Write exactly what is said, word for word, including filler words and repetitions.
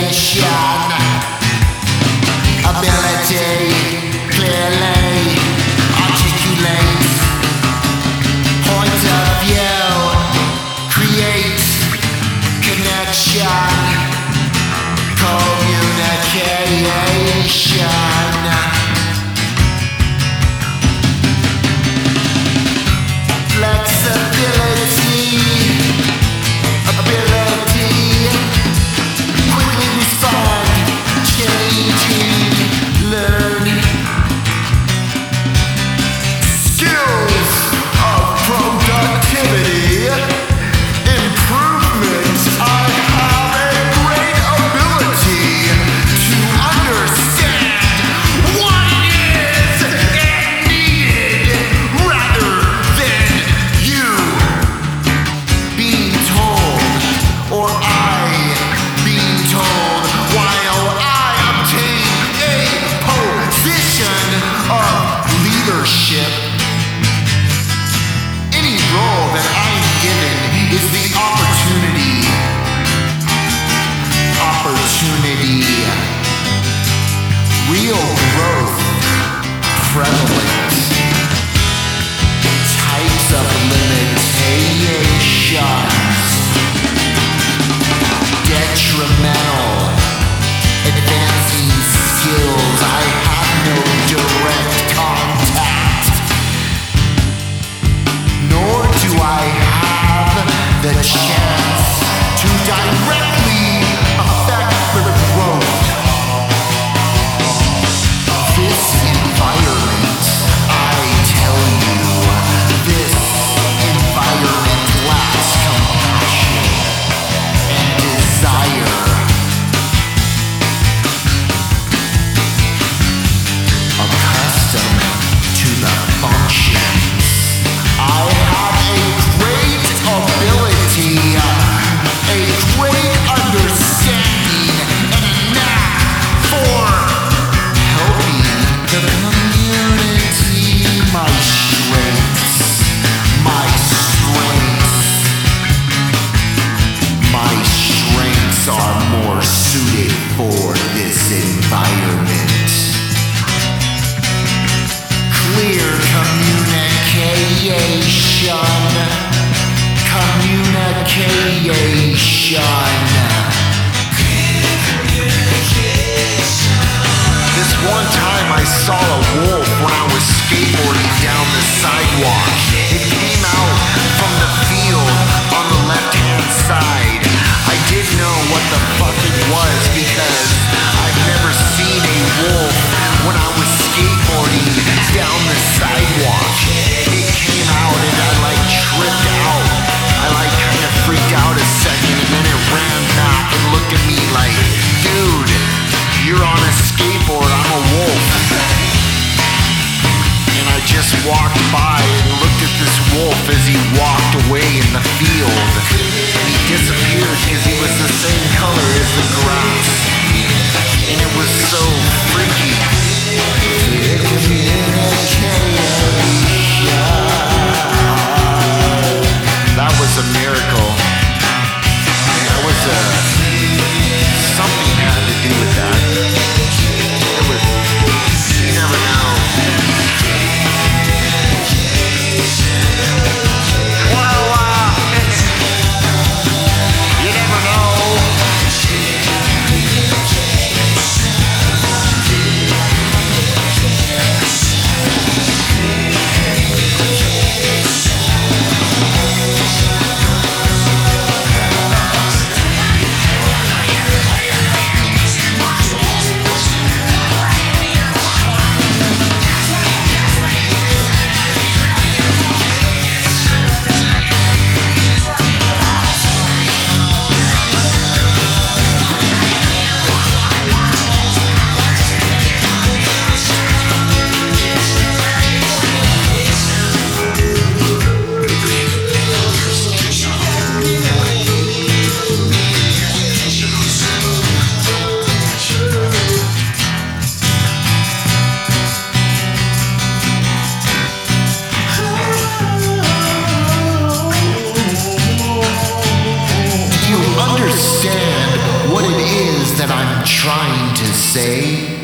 ability clearly articulate point of view, create connection, communication. Flexibility, ability, quickly respond, changing, learn. Skills of productivity, improvement. I have a great ability to understand what is needed rather than you being told or I being told while I obtain a position of leadership. Any role that I'm given is the opportunity. Opportunity. Real growth. Prevalent. Types of limitations. Detrimental. Advancing skills. I have no direct contact. Nor do I have the chance to directly affect the growth. This environment, I tell you, this environment lacks compassion and desire. Accustomed to the functions. I have a great ability, a great understanding, and a knack for helping the community. My strengths, my strengths, my strengths are more suited for this environment. Clear communication. Communication. This one time I saw a wolf when I was skateboarding down the sidewalk. It came out from the field on the left-hand side. I didn't know what the fuck it was because I've never seen a wolf when I was skateboarding down the sidewalk. It came out and I like tripped out. I like kind of freaked out a second and then it ran back and looked at me like, dude, you're on a skateboard, I'm a wolf. And I just walked by and looked at this wolf as he walked away in the field. And he disappeared because he was the same color as the grass. And it was so freaky. That was a miracle. That was a something had to do with that. It was, you never know. Well, uh, you never know. trying to say?